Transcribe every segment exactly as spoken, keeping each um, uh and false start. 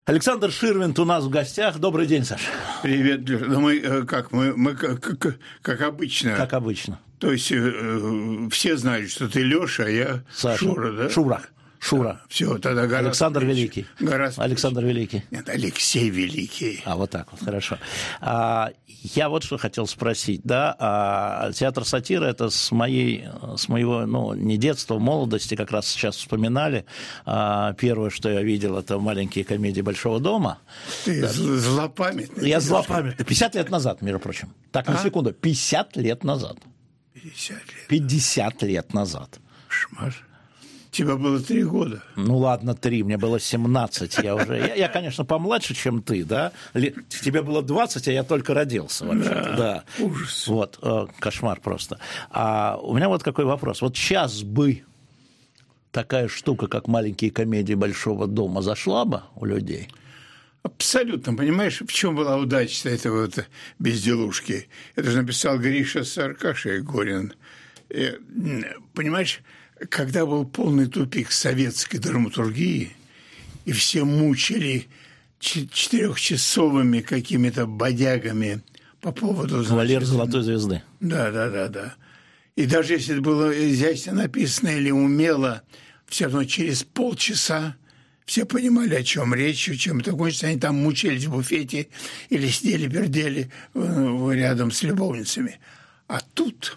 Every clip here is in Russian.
Александр Ширвинд у нас в гостях. Добрый день, Саша. Привет, Леша. Ну, мы как? Мы, мы как, как, как обычно. Как обычно. То есть э, все знают, что ты Леша, а я Саша. Шура, да? Шура. Шура. Да. Все, тогда гораздо Александр плечи. Великий. Гораздо Александр плечи. Великий. Нет, Алексей Великий. А, вот так вот, хорошо. А, я вот что хотел спросить, да, а, театр сатиры, это с моей, с моего, ну, не детства, молодости, как раз сейчас вспоминали. А, первое, что я видел, это маленькие комедии Большого дома. Ты да. злопамятный. Я злопамятный. пятьдесят лет назад, между прочим. Так, на а? секунду. пятьдесят лет назад. пятьдесят лет. пятьдесят лет назад. Шмар. Тебе было три года. Ну ладно, три, мне было семнадцать. Я уже, я, я, конечно, помладше, чем ты, да. Тебе было двадцать, а я только родился вообще-то, да. да. Ужас. Вот, э, кошмар просто. А у меня вот какой вопрос. Вот сейчас бы такая штука, как маленькие комедии Большого дома, зашла бы у людей? Абсолютно. Понимаешь, в чем была удача этого вот безделушки? Это же написал Гриша с Аркашей Горин. И, понимаешь, когда был полный тупик советской драматургии, и все мучили четырехчасовыми какими-то бодягами по поводу... Кавалер Золотой Звезды. Да, да, да, да. И даже если это было изящно написано или умело, все равно через полчаса все понимали, о чем речь, чем это кончится. Они там мучились в буфете или сидели-пердели рядом с любовницами. А тут...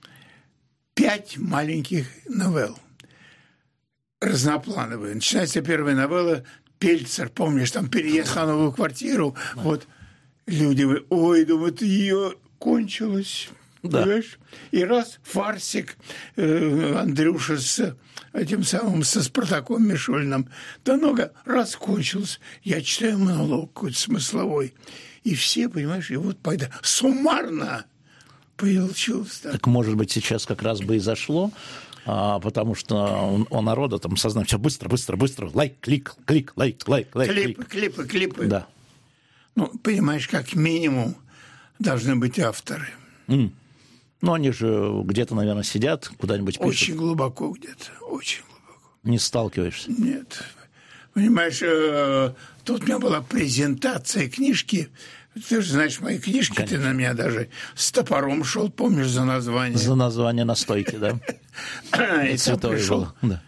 Пять маленьких новелл, разноплановые. Начинается первая новелла «Пельцер», помнишь, там переезд на новую квартиру. Да. Вот люди, ой, думают, ее кончилось, да. Понимаешь? И раз фарсик э, Андрюша с этим самым, со Спартаком Мишулиным, да много, раз кончилось. Я читаю монолог какой-то смысловой. И все, понимаешь, и вот поэтому суммарно получилось, да. Так, может быть, сейчас как раз бы и зашло, а, потому что у народа там сознание все быстро, быстро, быстро, лайк, клик, клик, лайк, лайк, лайк, клипы, клипы, клипы. Да. Ну, понимаешь, как минимум должны быть авторы. Mm. Ну, они же где-то, наверное, сидят, куда-нибудь пишут. Очень глубоко где-то, очень глубоко. Не сталкиваешься? Нет. Понимаешь, э, тут у меня была презентация книжки. Ты же знаешь мои книжки, конечно. Ты на меня даже с топором шел, помнишь, за название? За название на стойке, да. И там пришел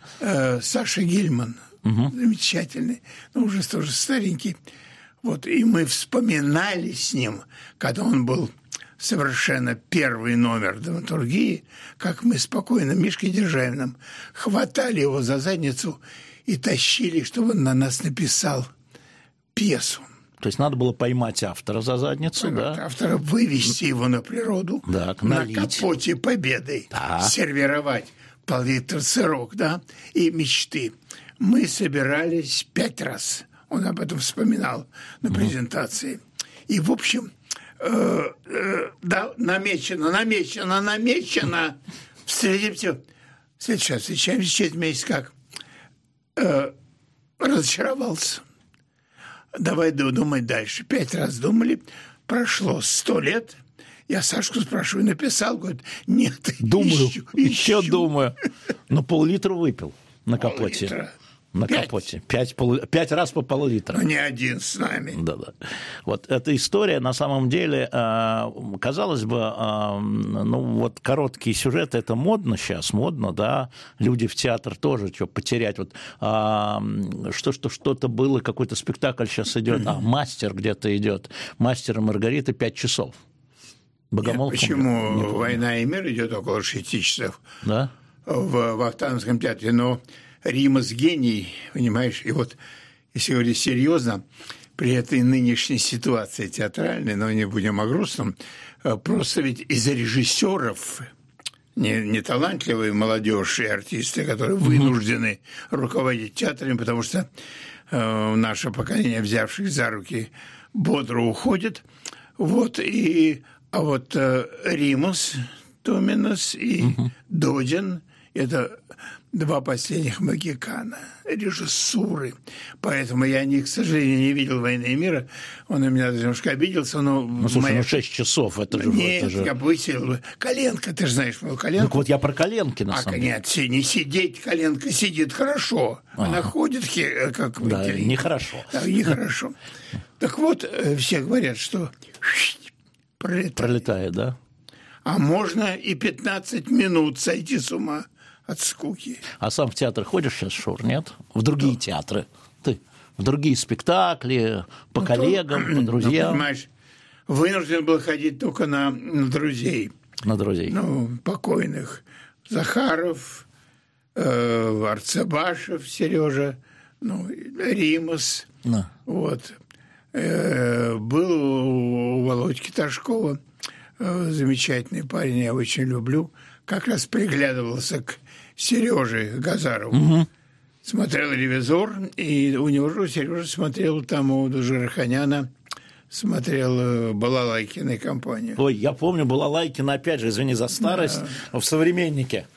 Саша Гильман, замечательный, но уже тоже старенький. Вот, и мы вспоминали с ним, когда он был совершенно первый номер драматургии, как мы спокойно Мишкой Державиным хватали его за задницу и тащили, чтобы он на нас написал пьесу. То есть надо было поймать автора за задницу, поймать да? Автора, вывести его на природу, так, на капоте Победы, так. сервировать пол-литра сырок, да, и мечты. Мы собирались пять раз, он об этом вспоминал на презентации. И, в общем, э, э, да, намечено, намечено, намечено. Встретимся, следующий, встречаемся через месяц, как э, разочаровался. Давай думать дальше. Пять раз думали, прошло сто лет. Я Сашку спрашиваю, написал? Говорит, нет, думаю, еще, еще еще. думаю. Но пол-литра выпил на капоте. Пол-литра. На Пять. капоте. Пять, пол, пять раз по пол-литра. Но не один с нами. Да-да. Вот эта история, на самом деле, казалось бы, ну вот короткие сюжеты, это модно сейчас, модно, да, люди в театр тоже, что потерять, вот что, что что-то было, какой-то спектакль сейчас идет, mm-hmm. а мастер где-то идет, мастер и Маргарита пять часов. Богомол. Нет, почему «Война и мир» идет около шести часов да? в Вахтанговском театре, но Римас гений, понимаешь, и вот, если говорить серьезно, при этой нынешней ситуации театральной, но не будем о грустном, просто ведь из-за режиссеров, не, не талантливые молодежь и артисты, которые вынуждены руководить театрами, потому что э, наше поколение, взявших за руки, бодро уходит. Вот, и, а вот э, Римас, Томинас и угу. Додин, это «Два последних Могикана», режиссуры. Поэтому я, не, к сожалению, не видел «Войны и мира». Он на меня немножко обиделся, но... Ну, слушай, моя... ну шесть часов, это же... Нет, это же... я высел. Коленка, ты же знаешь мою коленку. Так вот я про коленки, на а, самом деле. Нет, не сидеть, коленка сидит хорошо. Ага. Она ходит, как... Да, нехорошо. Да, нехорошо. Так вот, все говорят, что... Пролетает. Пролетает, да? А можно и пятнадцать минут сойти с ума от скуки. А сам в театр ходишь сейчас, Шур, нет? В другие да. театры? Ты? В другие спектакли, по ну, коллегам, то, по друзьям? Ну, понимаешь, вынужден был ходить только на, на друзей. На друзей? Ну, покойных. Захаров, э, Арцебашев, Сережа, ну, Римас. Да. Вот. Э, был у Володьки Ташкова э, замечательный парень, я очень люблю. Как раз приглядывался к Сереже Газарову. Угу. Смотрел «Ревизор», и у него же Сережа смотрел там у Жараханяна, смотрел Балалайкина компанию. Ой, я помню Балалайкина, опять же, извини за старость, да. в «Современнике».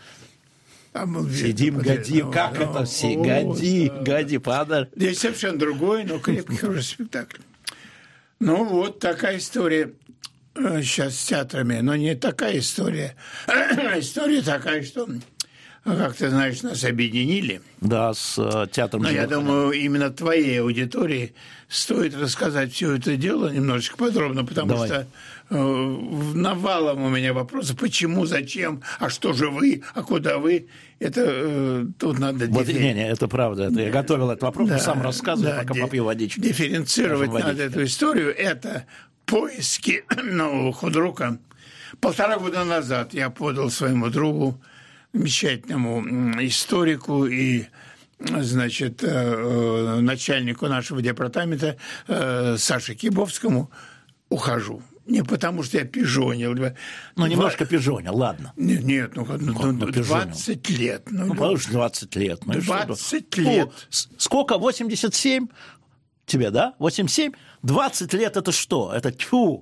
А мы Сидим, годим, ну, как ну, это все, о, годи, да. годи, падаль. Здесь совершенно другой, но крепкий, хороший спектакль. Ну, вот такая история сейчас с театрами, но не такая история. История такая, что, как ты знаешь, нас объединили. Да, с э, театром. Но я думаю, именно твоей аудитории стоит рассказать все это дело немножечко подробно, потому Давай. что э, навалом у меня вопросы, почему, зачем, а что же вы, а куда вы. Это э, тут надо... Вот, диффер... Не, не, это правда. Это я готовил этот вопрос, да, сам рассказываю, да, пока ди- попью водичку. Дифференцировать надо водичку. Эту историю. Это поиски нового худрука. Полтора года назад я подал своему другу, замечательному историку и, значит, начальнику нашего департамента Саше Кибовскому, ухожу. Не потому, что я пижонил. Ну, немножко пижонил, ладно. Нет, нет ну, ну, ну двадцать лет. Ну, ну потому что двадцать лет. Ну, двадцать лет. Ну, сколько? восемьдесят семь? Тебе, да? восемьдесят семь? двадцать лет это что? Это тьфу.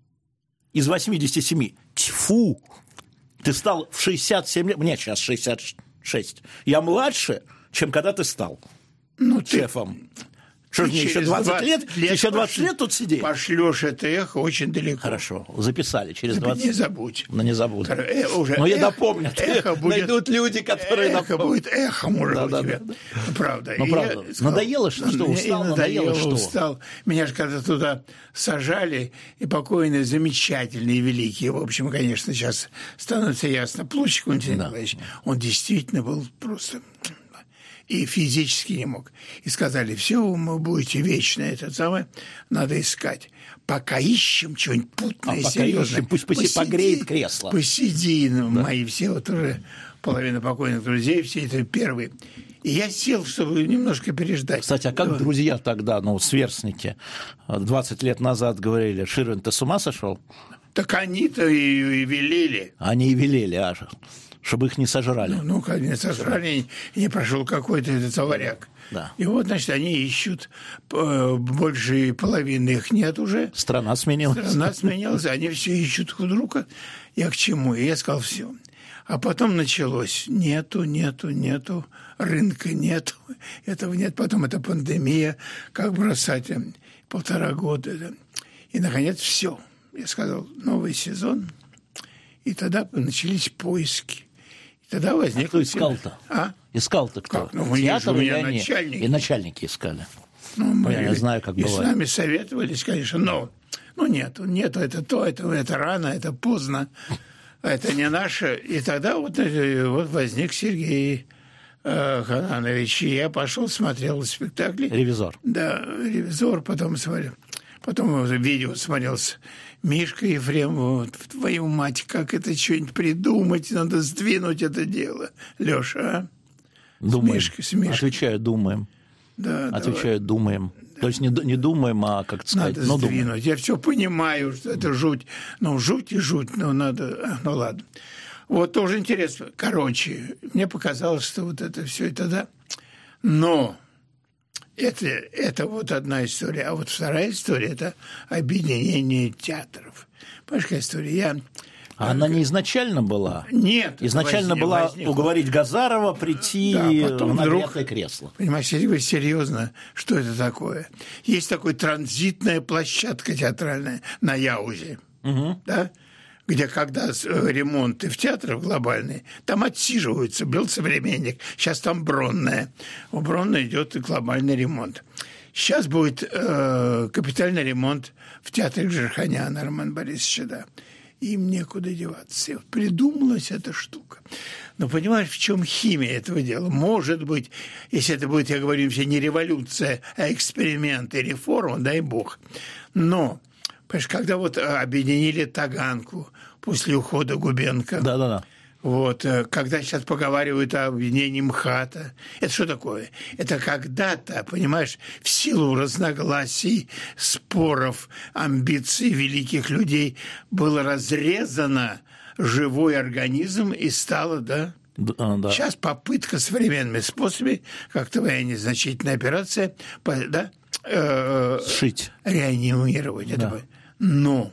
Из восьмидесяти семи. Тьфу. Ты стал в шестьдесят семь лет. Мне сейчас шестьдесят шесть. Я младше, чем когда ты стал ну, шефом. Ты... Что ж мне еще двадцать лет? лет еще двадцать пош... лет тут сидеть? Пошлешь это эхо очень далеко. Хорошо, записали через двадцать. Не забудь. Ну, не забуду. Э, уже Но эхо, я допомню. Эхо будет... Найдут люди, которые эхо напомнят. будет эхом уже да, у да, тебя. Да, да. Правда. Ну, правда. Я сказал, надоело, что, что устал? Надоело, надоело что? устал. Меня же когда туда сажали, и покойные, замечательные, великие, в общем, конечно, сейчас становится ясно, Плучик Валентин да. Николаевич, он действительно был просто... И физически не мог. И сказали, все, вы будете вечно это самое, надо искать. Пока ищем что-нибудь путное, а серьезное. Пусть посиди, погреет кресло. Посиди, ну, да. Мои все, вот уже половина покойных друзей, все это первые. И я сел, чтобы немножко переждать. Кстати, а как да. друзья тогда, ну, сверстники, двадцать лет назад говорили, Ширин, ты с ума сошел? Так они-то и, и велели. Они и велели, аж. Чтобы их не сожрали. Ну, ну как не сожрали, и не прошел какой-то этот аваряк. Да. И вот, значит, они ищут, больше половины их нет уже. Страна сменилась. Страна сменилась, они все ищут худрука. Я к чему? И я сказал, все. А потом началось. Нету, нету, нету, рынка нету, этого нет. Потом это пандемия, как бросать полтора года. И, наконец, все. Я сказал, новый сезон. И тогда начались поиски. И тогда возник... А кто искал-то? А? Искал-то кто? Как? Ну, мы же у меня начальники. И начальники искали. Ну, мы я знаю, как и бывает. с нами советовались, конечно, но... Ну, нет, нет, это то, это, это рано, это поздно, это не наше. И тогда вот, вот возник Сергей э, Хананович, и я пошел, смотрел спектакли. «Ревизор». Да, «Ревизор», потом смотрел. Потом видео смотрел с Мишкой Ефремовым. Твою мать, как это что-нибудь придумать, надо сдвинуть это дело. Леша, а? Думаем. С Мишкой, с Мишкой. Отвечаю, думаем. Да, Отвечаю, давай. думаем. Да. То есть не, не думаем, а, как сказать, надо но сдвинуть. думаем. Я все понимаю, что это жуть. Ну, жуть и жуть, но надо... Ну, ладно. Вот тоже интересно. Короче, мне показалось, что вот это все и тогда... Но... Это, это вот одна история. А вот вторая история – это объединение театров. Понимаешь, какая история? Я А она не изначально была? Нет. Изначально возник, была возник. уговорить Газарова прийти да, потом на вдруг, нагретое кресло. Понимаешь, серьезно, что это такое? Есть такая транзитная площадка театральная на Яузе, угу. да? Где когда ремонты в театрах глобальные, там отсиживаются, был современник, сейчас там Бронная. У Бронной идет глобальный ремонт. Сейчас будет э, капитальный ремонт в театре Джарханяна Романа Борисовича, да. Им некуда деваться. И вот придумалась эта штука. Но понимаешь, в чем химия этого дела? Может быть, если это будет, я говорю, все не революция, а эксперимент и реформа, дай бог. Но, понимаешь, когда вот объединили Таганку после ухода Губенко, да-да-да. Вот, когда сейчас поговаривают о объединении МХАТа, это что такое? Это когда-то, понимаешь, в силу разногласий, споров, амбиций великих людей было разрезано живой организм и стало, да? Да, да. Сейчас попытка современными способами, как твоя незначительная операция, да? Э, Сшить. Реанимировать. Да. Это. Но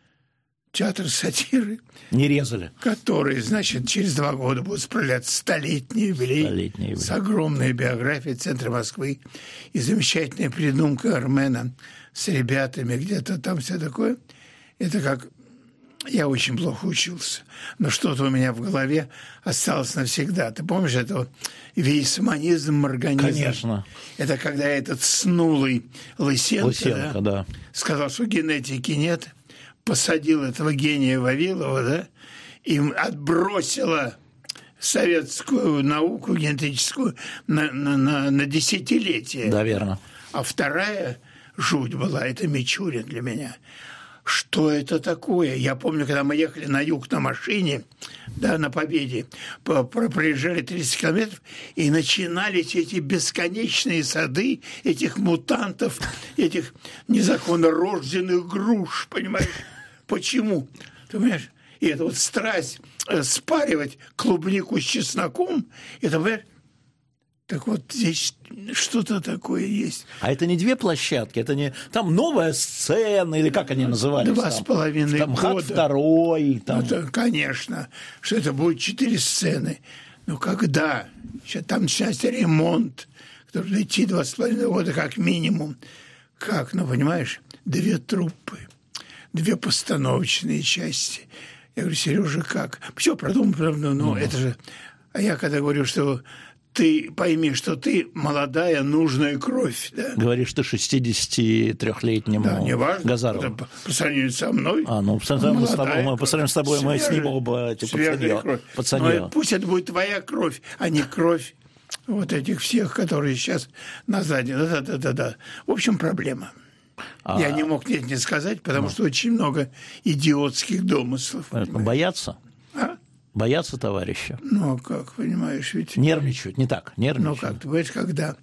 театр сатиры, не резали, который, значит, через два года будет справлять столетний юбилей, столетний юбилей с огромной биографией центра Москвы и замечательная придумка Армена с ребятами где-то там все такое. Это как... Я очень плохо учился, но что-то у меня в голове осталось навсегда. Ты помнишь этого вейсманизм, морганизм? Конечно. Это когда этот снулый Лысенко, Лысенко да, да. сказал, что генетики нет, посадил этого гения Вавилова, да, и отбросила советскую науку генетическую на, на, на, на десятилетия. Да, верно. А вторая жуть была, это Мичурин для меня. Что это такое? Я помню, когда мы ехали на юг на машине, да, на Победе, проезжали тридцать километров, и начинались эти бесконечные сады этих мутантов, этих незаконно рожденных груш, понимаешь? Почему? Ты понимаешь? И это вот страсть спаривать клубнику с чесноком, это, понимаешь? Так вот, здесь что-то такое есть. А это не две площадки, это не... Там новая сцена, или как они назывались? Два с половиной там, года. МХАТ второй. Там... Это, конечно, что это будет четыре сцены. Но когда? Сейчас там начинается ремонт, который будет идти два с половиной года как минимум. Как? Ну, понимаешь, две труппы, две постановочные части. Я говорю, Сережа, как? Все продумано, но mm-hmm. это же... А я когда говорю, что... Ты пойми, что ты молодая, нужная кровь. Да? Говоришь ты шестидесятитрёхлетнему да, неважно, Газарову. По, по сравнению со мной. А, ну, по сравнению с тобой, мы, по сравнению с тобой свежая, мы снимем оба типа, пацанье. пацанье. Но пусть это будет твоя кровь, а не кровь вот этих всех, которые сейчас на сзади. Да-да-да-да. В общем, проблема. А... Я не мог нет не сказать, потому ну. что очень много идиотских домыслов. Боятся? А? Боятся товарища. Ну, как, понимаешь, ведь... Нервничают, не так, нервничают. Ну, как, ты понимаешь, когда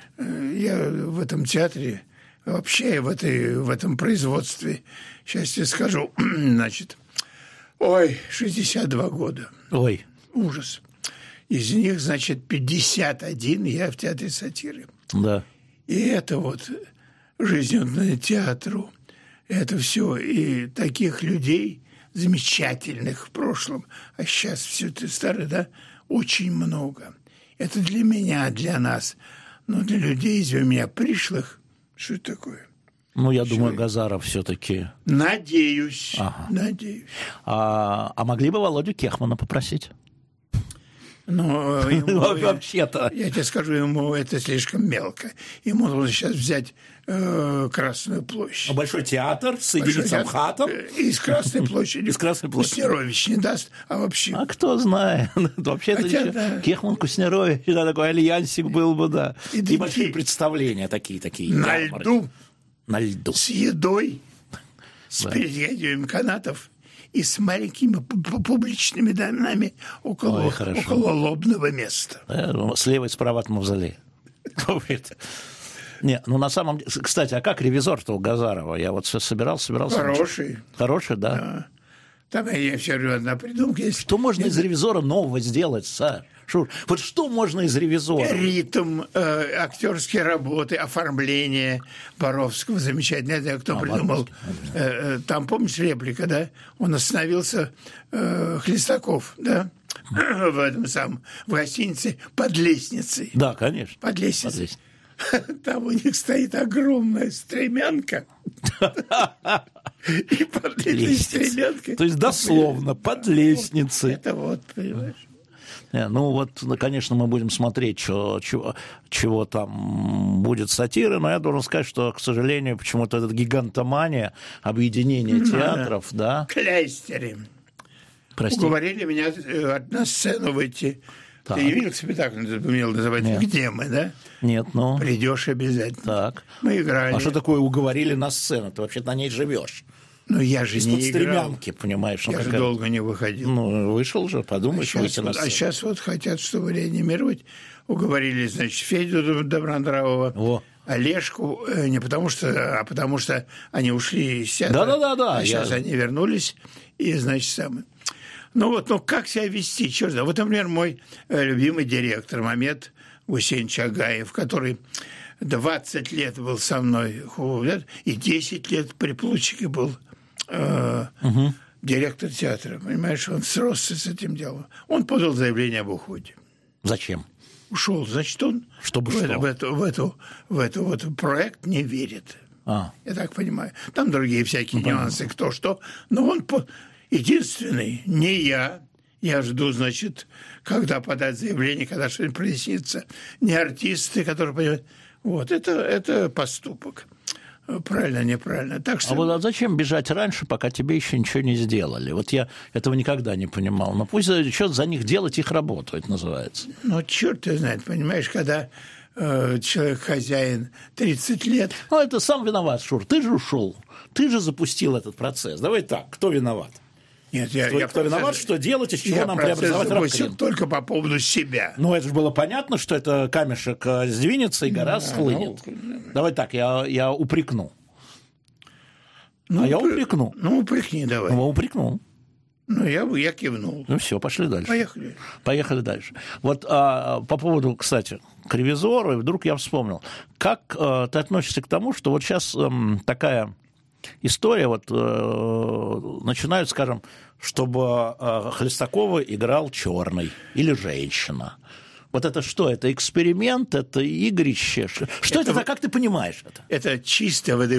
я в этом театре, вообще в, этой, в этом производстве, сейчас тебе скажу, значит, ой, шестьдесят два года. Ой. Ужас. Из них, значит, пятьдесят один я в театре сатиры. Да. И это вот жизнь отдана театру, это все, и таких людей... замечательных в прошлом, а сейчас все это старое, да, очень много. Это для меня, для нас, но для людей, извини меня, пришлых, что это такое? Ну, я что думаю, это? Газаров все-таки... Надеюсь, ага. надеюсь. А, а могли бы Володю Кехмана попросить? Ну, вообще-то. Я тебе скажу, ему это слишком мелко. Ему нужно сейчас взять э, Красную площадь. Большой театр, соединить с МХАТом. Из Красной площади. Из Красной площади. Куснерович не даст, а вообще... А кто знает. Вообще-то еще да. Кехман, Куснерович, да, такой альянсик был бы, да. И, и большие представления такие-такие. На ярмарки. льду. На льду. С едой. С да. перетягиванием канатов. И с маленькими публичными домами около, Ой, около лобного места. Слева и справа от мавзолея. Не, ну на самом деле... Кстати, а как ревизор-то у Газарова? Я вот все собирал, собирал. Хороший. Хороший, да? Да. Там я все говорю, одна придумка. Что можно из «Ревизора» нового сделать, Саш? Шур, вот что можно из «Ревизора»? Ритм, э, актерские работы, оформление Боровского замечательно. Это кто а, придумал. Э, там, помнишь, реплика, да? Он остановился, э, Хлестаков, да? В этом самом, в гостинице под лестницей. Да, конечно. Под лестницей. Под лестницей. Там у них стоит огромная стремянка. И под этой стремянкой... То есть дословно, под лестницей. Это вот, понимаешь. Ну вот, конечно, мы будем смотреть, что, чего, чего там будет сатиры, но я должен сказать, что, к сожалению, почему-то эта гигантомания, объединение театров, да... Клястеры. Прости. Уговорили меня на сцену выйти. Так. Ты не видел спектакль, ты умел называть? Нет. «Где мы», да? Нет, ну... Придешь обязательно. Так. Мы играли. А что такое уговорили на сцену? Ты вообще на ней живешь. Ну, я же из-под не стремянки, играл. понимаешь. Я ну, же какая... долго не выходил. Ну, вышел же, подумаешь, а выйти сейчас, на сцену. А сейчас вот хотят, чтобы реанимировать. Уговорили, значит, Федю Добронравова, О. Олежку, не потому что, а потому что они ушли из театра. Да-да-да. А сейчас я... они вернулись, и, значит, самое... Ну вот, ну как себя вести, черт знает. Вот, например, мой любимый директор Мамед Гусейн Чагаев, который двадцать лет был со мной, и десять лет при Плучике был э, угу. директор театра. Понимаешь, он сросся с этим делом. Он подал заявление об уходе. Зачем? Ушел. Значит, он Чтобы в, что? Это, в, эту, в, эту, в эту вот проект не верит. А. Я так понимаю. Там другие всякие ну, нюансы, понятно. Кто что. Но он... По... Единственный, не я, я жду, значит, когда подать заявление, когда что-нибудь прояснится, не артисты, которые понимают, вот, это, это поступок. Правильно, неправильно. Так что... А вот а зачем бежать раньше, пока тебе еще ничего не сделали? Вот я этого никогда не понимал. Но пусть что за них делать, их работу, это называется. Ну, черт его знает, понимаешь, когда э, человек хозяин тридцать лет... Ну, это сам виноват, Шур, ты же ушел, ты же запустил этот процесс. Давай так, кто виноват? Нет, я, кто, я кто виноват, процесс, что делать, из чего нам преобразовать Равкрин? Только по поводу себя. Ну, это же было понятно, что это камешек сдвинется, и гора да, схлынет. Ну, давай так, я, я упрекну. Ну, а я упрекну. Ну, упрекни давай. Ну, упрекнул. Ну, я, я кивнул. Ну, все, пошли дальше. Поехали. Поехали дальше. Вот а, по поводу, кстати, к «Ревизору», вдруг я вспомнил. Как а, ты относишься к тому, что вот сейчас а, такая... история, вот э, начинают, скажем, чтобы э, Хлестакова играл черный или женщина. Вот это что? Это эксперимент, это игрище? Что это, это как ты понимаешь это? Это чистой воды,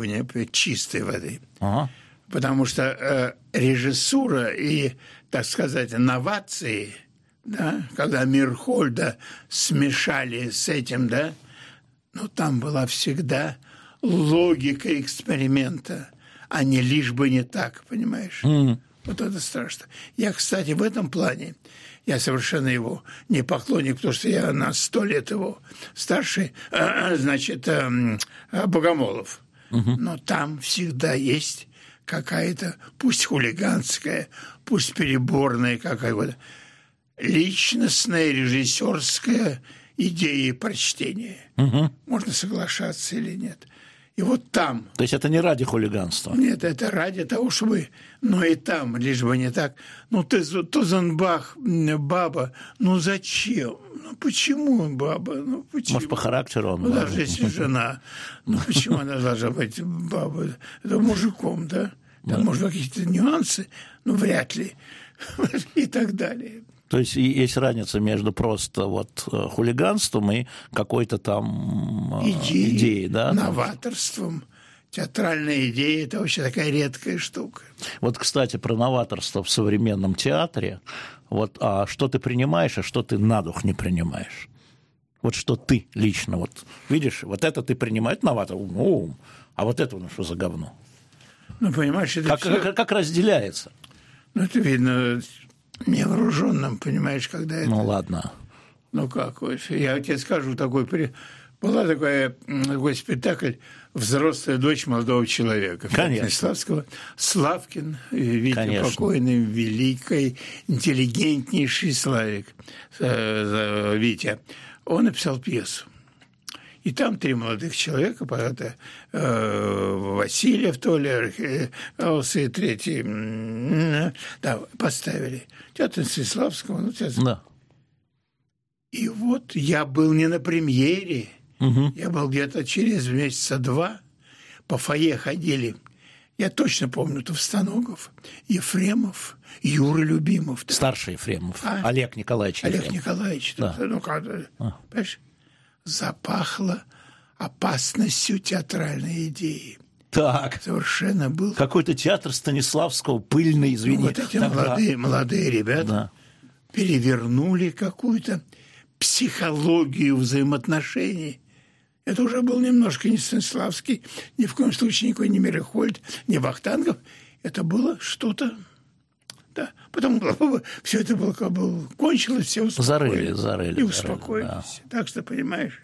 чистой воды. Ага. Потому что э, режиссура и, так сказать, новации, да, когда Мирхольда смешали с этим, да, ну, там была всегда... логика эксперимента, а не лишь бы не так, понимаешь? Mm. Вот это страшно. Я, кстати, в этом плане, я совершенно его не поклонник, потому что я на сто лет его старше, значит, Богомолов. Mm-hmm. Но там всегда есть какая-то, пусть хулиганская, пусть переборная какая-то личностная, режиссерская идея прочтения. Mm-hmm. Можно соглашаться или нет. И вот там... То есть это не ради хулиганства? Нет, это ради того, чтобы... Но и там, лишь бы не так. Ну, ты, Тузенбах, баба, ну зачем? Ну, почему баба? Ну, почему? Может, по характеру он? Ну, даже если жена. Ну, почему она должна быть бабой? Это мужиком, да? Там, может, какие-то нюансы, ну, вряд ли. И так далее. То есть есть разница между просто вот хулиганством и какой-то там идеей, идеей, да? Новаторством. Театральная идея – это вообще такая редкая штука. Вот, кстати, про новаторство в современном театре. Вот, а что ты принимаешь, а что ты на дух не принимаешь? Вот что ты лично, вот видишь, вот это ты принимаешь новатор, ну, а вот это ну, что за говно? Ну, понимаешь, это как, все... как, как разделяется? Ну, это видно... невооруженным, понимаешь, когда это... Ну, ладно. Ну, как? Я тебе скажу, такой... Была такая, такой спектакль «Взрослая дочь молодого человека». Конечно. Славского. Славкин, Витя Конечно. покойный, великий, интеллигентнейший Славик, Витя. Он написал пьесу. И там три молодых человека, это э, Васильев, то ли, и третий, э, да, поставили. Театр Станиславского, ну, театр. Да. И вот я был не на премьере, угу. Я был где-то через месяца два, по фойе ходили. Я точно помню Товстоногов, Ефремов, Юра Любимов. Да. Старший Ефремов, а? Олег Николаевич Олег Ефремов. Николаевич. Да. Ну, как, а. Понимаешь? Запахло опасностью театральной идеи. Так. Совершенно был. Какой-то театр Станиславского, пыльный, извини. Вот эти молодые, молодые ребята да. перевернули какую-то психологию взаимоотношений. Это уже был немножко не Станиславский, ни в коем случае никакой не Мирохольд, не Вахтангов. Это было что-то... Да. Потом все это было, как бы, кончилось, все успокоились. Зарыли, зарыли. И успокоились. Да. Так что, понимаешь...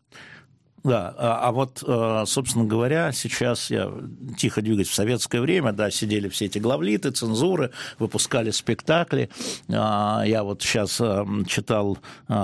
Да, а, а вот, собственно говоря, сейчас я тихо двигаюсь в советское время, да, сидели все эти главлиты, цензуры, выпускали спектакли. Я вот сейчас читал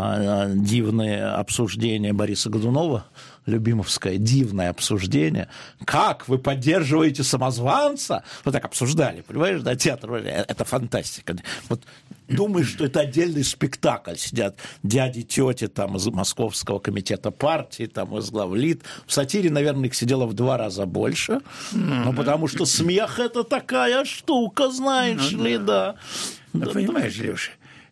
дивные обсуждения Бориса Годунова, любимовское дивное обсуждение. Как вы поддерживаете самозванца? Вот так обсуждали, понимаешь, да, театр, это фантастика. Вот думаешь, что это отдельный спектакль. Сидят дяди, тети там из Московского комитета партии, там из главлит. В сатире, наверное, их сидело в два раза больше. Mm-hmm. Ну, потому что смех – это такая штука, знаешь mm-hmm. ли, да. Ну, да, понимаешь, Леша,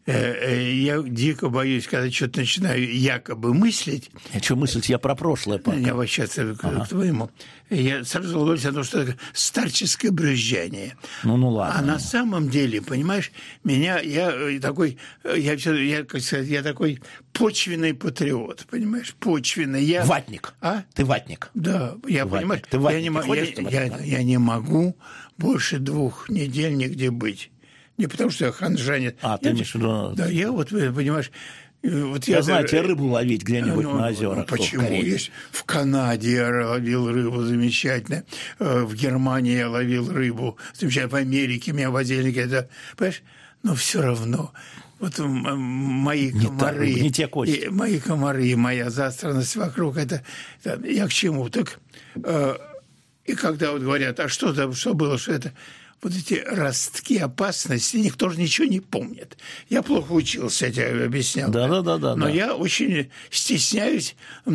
я дико боюсь, когда что-то начинаю якобы мыслить. Я что мыслить? Я про прошлое пока. Я обращаться ага. к твоему. Я сразу говорю о том, что это старческое брюзжание. Ну, ну ладно. А на самом деле, понимаешь, меня, я такой, я, я, как сказать, я такой почвенный патриот, понимаешь, почвенный. Я... Ватник. А? Ты ватник. Да, я, ватник. понимаешь, Ты ватник. Я, не, Ты ходишь, я, я, я не могу больше двух недель нигде быть. Не потому, что я ханжанин. А, ты имеешь в виду... Да, я вот, понимаешь... Вот я, я знаю, тебе рыбу ловить где-нибудь ну, на озерах. Ну, почему? Есть в Канаде я ловил рыбу замечательно, в Германии я ловил рыбу замечательно, в Америке меня возили где-то, понимаешь? Но все равно... Вот мои комары, не, та, не те кости. И мои комары, и моя заастранность вокруг, это, это я к чему? Так, э, и когда вот говорят, а что там, что было, что это... Вот эти ростки опасности, никто же ничего не помнит. Я плохо учился, я тебе объяснял. Да, да, да, да. Но да. я очень стесняюсь,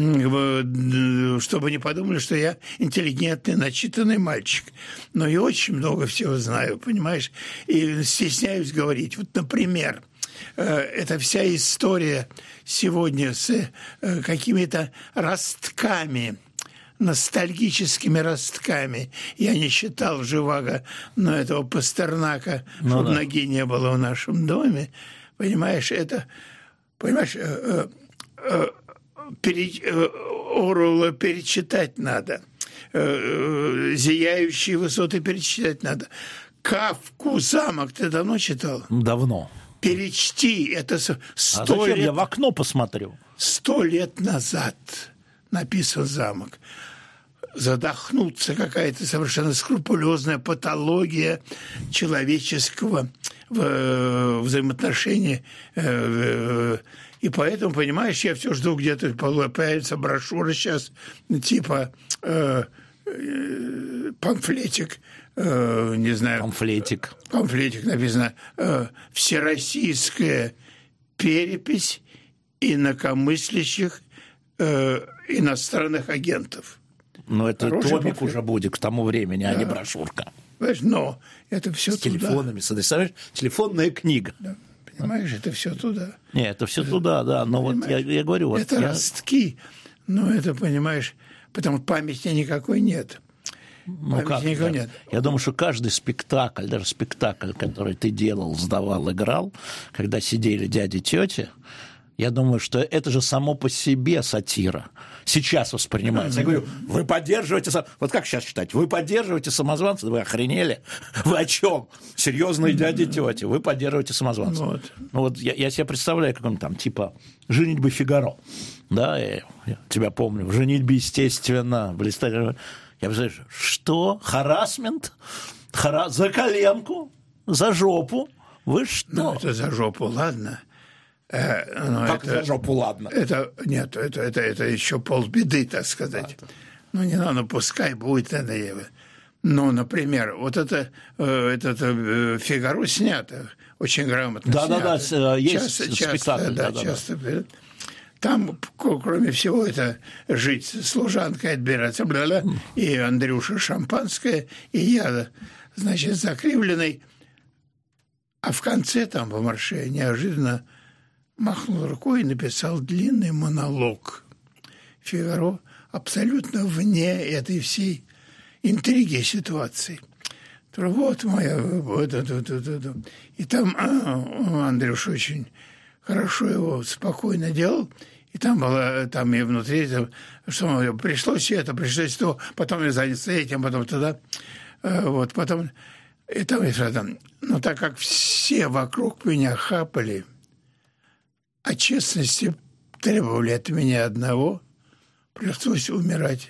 чтобы не подумали, что я интеллигентный, начитанный мальчик. Но я очень много всего знаю, понимаешь? И стесняюсь говорить. Вот, например, эта вся история сегодня с какими-то ростками, ностальгическими ростками. Я не читал Живаго, но этого Пастернака, ну, чтобы да. ноги не было в нашем доме. Понимаешь, это... Понимаешь, э, э, пере, э, Оруэлла перечитать надо. Э, «Зияющие высоты» перечитать надо. Кафку «Замок» ты давно читал? Давно. Перечти. Это сто а зачем лет... я в окно посмотрю? Сто лет назад написан «Замок». Задохнуться какая-то совершенно скрупулезная патология человеческого взаимоотношения. И поэтому, понимаешь, я все жду, где-то появится брошюра сейчас, типа памфлетик, не знаю. Памфлетик. Памфлетик написано «Всероссийская перепись инакомыслящих иностранных агентов». Но это Хороший томик памфлет. Уже будет к тому времени, да. А не брошюрка. Понимаешь, но это все с туда. Телефонами, с телефонами, телефонная книга. Да. Понимаешь, это все туда. Нет, это все это, туда, да. Но понимаешь, вот я, я говорю... Вот это я... ростки, но это, понимаешь, потому что памяти никакой нет. Ну как? Никакой Я, нет. я думаю, что каждый спектакль, даже спектакль, который ты делал, сдавал, играл, когда сидели дяди, тети, я думаю, что это же само по себе сатира. Сейчас воспринимается. Я говорю, вы поддерживаете... Вот как сейчас читать? Вы поддерживаете самозванца? Вы охренели? Вы о чем? Серьезные дяди и тети. Вы поддерживаете самозванца. Вот. Ну, вот я, я себе представляю, как он там, типа, «Женитьба Фигаро». Да, я, я тебя помню. В «Женитьбе», естественно, блистательно. Я представляю, что? Харассмент? Хара... За коленку? За жопу? Вы что? Ну, это за жопу, ладно. Э, ну, как это, за жопу, ладно. Это, нет, это, это, это еще полбеды, так сказать. Да, ну, не надо, пускай будет это. Ну, например, вот это, это, это «Фигаро» снято, очень грамотно да, снято. Да-да-да, есть часто, спектакль. Часто, да, да, часто. Да. Там, кроме всего, это жить служанкой отбираться, бля-бля, и Андрюша шампанское, и я, значит, закривленный. А в конце там, в марше, неожиданно махнул рукой и написал длинный монолог. «Фигаро» абсолютно вне этой всей интриги ситуации. Вот моя... Вот, вот, вот, вот, вот. И там а, Андрюш очень хорошо его спокойно делал. И там было, там и внутри, что пришлось это, пришлось то, потом я занялся этим, потом туда. Вот, потом... И там, и там. Но так как все вокруг меня хапали, а честности требовали от меня одного, пришлось умирать.